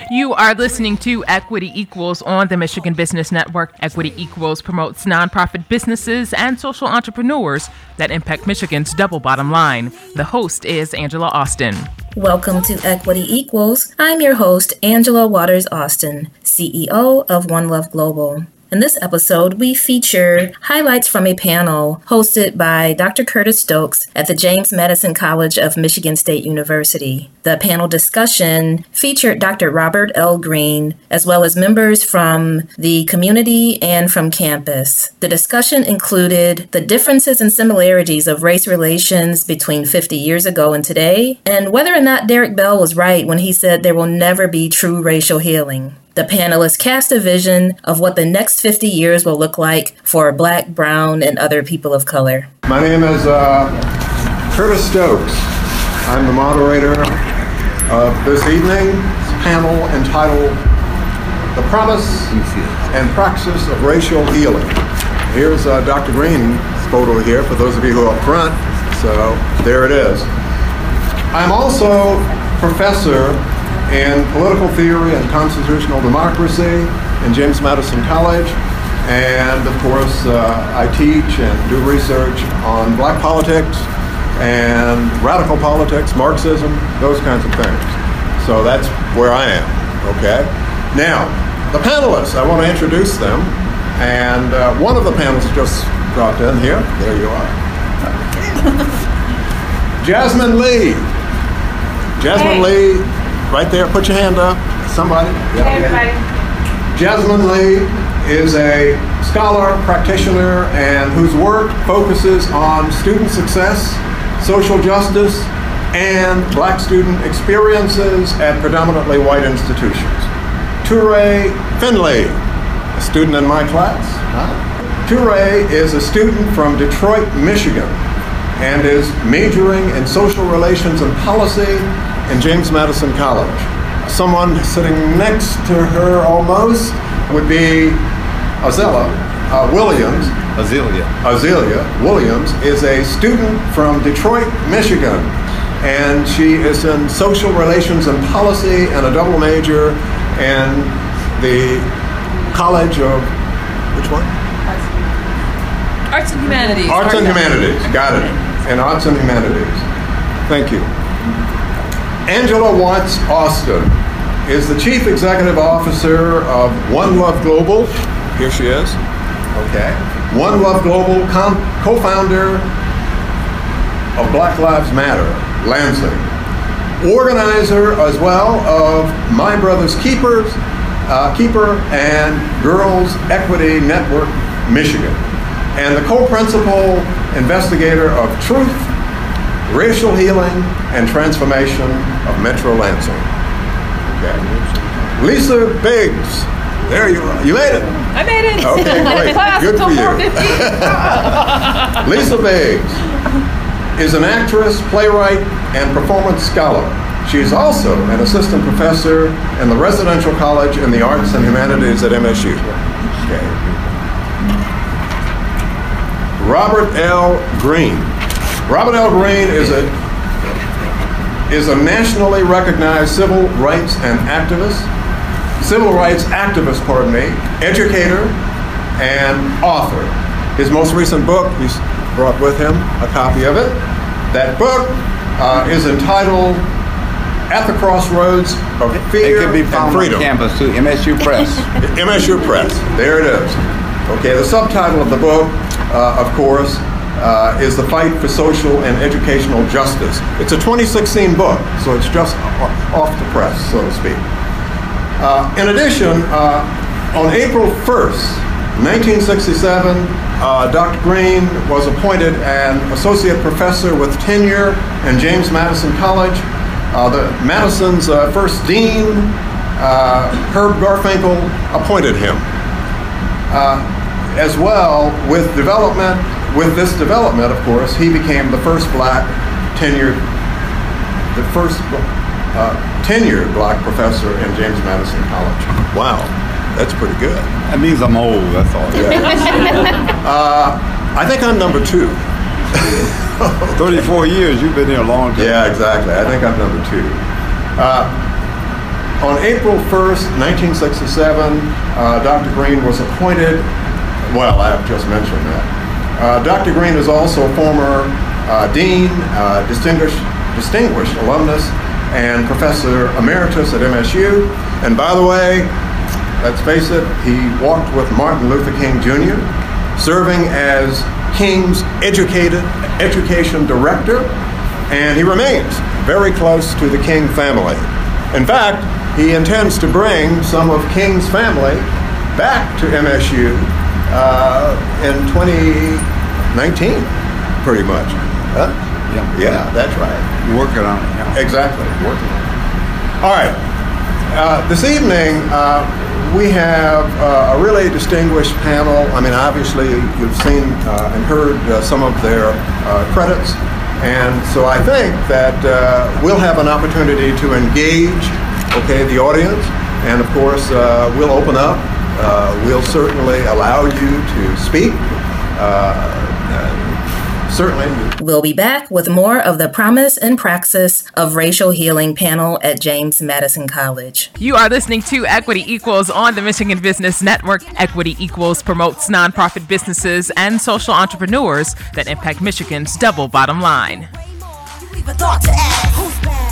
You are listening to Equity Equals on the Michigan Business Network. Equity Equals promotes nonprofit businesses and social entrepreneurs that impact Michigan's double bottom line. The host is Angela Austin. Welcome to Equity Equals. I'm your host, Angela Waters Austin, CEO of One Love Global. In this episode, we feature highlights from a panel hosted by Dr. Curtis Stokes at the James Madison College of Michigan State University. The panel discussion featured Dr. Robert L. Green, as well as members from the community and from campus. The discussion included the differences and similarities of race relations between 50 years ago and today, and whether or not Derek Bell was right when he said there will never be true racial healing. The panelists cast a vision of what the next 50 years will look like for Black, Brown, and other people of color. My name is Curtis Stokes. I'm the moderator of this evening's panel entitled The Promise and Praxis of Racial Healing. Here's Dr. Green's photo here for those of you who are up front. So there it is. I'm also professor in political theory and constitutional democracy in James Madison College. And of course, I teach and do research on black politics and radical politics, Marxism, those kinds of things. So that's where I am, okay? Now, the panelists, I want to introduce them. And one of the panelists just dropped in here. There you are. Jasmine Lee. Jasmine Lee. Right there, put your hand up. Somebody. Hey, everybody. Jasmine Lee is a scholar, practitioner, and whose work focuses on student success, social justice, and black student experiences at predominantly white institutions. Toure Finley, a student in my class. Toure is a student from Detroit, Michigan, and is majoring in social relations and policy in James Madison College. Someone sitting next to her almost would be Azelia Williams is a student from Detroit, Michigan, and she is in social relations and policy and a double major in the College of, which one? Arts and Humanities. Arts and Humanities, got it. And Arts and Humanities. Thank you. Angela Watts Austin is the Chief Executive Officer of One Love Global. Here she is. Okay. One Love Global, co-founder of Black Lives Matter, Lansing. Organizer as well of My Brother's Keeper and Girls Equity Network, Michigan. And the co-principal investigator of Truth, Racial Healing and Transformation of Metro Lansing. Okay. Lisa Biggs. There you are. You made it. I made it. Okay, great. Good for you. Lisa Biggs is an actress, playwright, and performance scholar. She is also an assistant professor in the Residential College in the Arts and Humanities at MSU. Okay. Robert L. Green. Robert L. Green is a nationally recognized civil rights activist, educator, and author. His most recent book, he's brought with him a copy of it. That book is entitled At the Crossroads of Fear and Freedom. It can be found on campus too, MSU Press. MSU Press, there it is. Okay, the subtitle of the book, of course, is The Fight for Social and Educational Justice. It's a 2016 book, so it's just off the press, so to speak. In addition, on April 1st, 1967, Dr. Green was appointed an associate professor with tenure in James Madison College. Madison's first dean, Herb Garfinkel, appointed him. As well, with this development, of course, he became the first tenured black professor in James Madison College. Wow, that's pretty good. That means I'm old, that's all. Yeah. I think I'm number 2. 34 years, you've been here a long time. Yeah, exactly. I think I'm number 2. On April 1st, 1967, Dr. Green was appointed, well, I have just mentioned that. Dr. Green is also former dean, distinguished alumnus, and professor emeritus at MSU. And by the way, let's face it, he walked with Martin Luther King Jr., serving as King's education director, and he remains very close to the King family. In fact, he intends to bring some of King's family back to MSU in 2019, pretty much. Huh? Yeah, that's right. Working on it. Yeah. Exactly, working on it. All right. This evening, we have a really distinguished panel. I mean, obviously, you've seen and heard some of their credits. And so I think that we'll have an opportunity to engage, the audience. And of course, we'll open up. We'll certainly allow you to speak. Certainly. We'll be back with more of the Promise and Praxis of Racial Healing panel at James Madison College. You are listening to Equity Equals on the Michigan Business Network. Equity Equals promotes nonprofit businesses and social entrepreneurs that impact Michigan's double bottom line. Thought to ask, who's bad?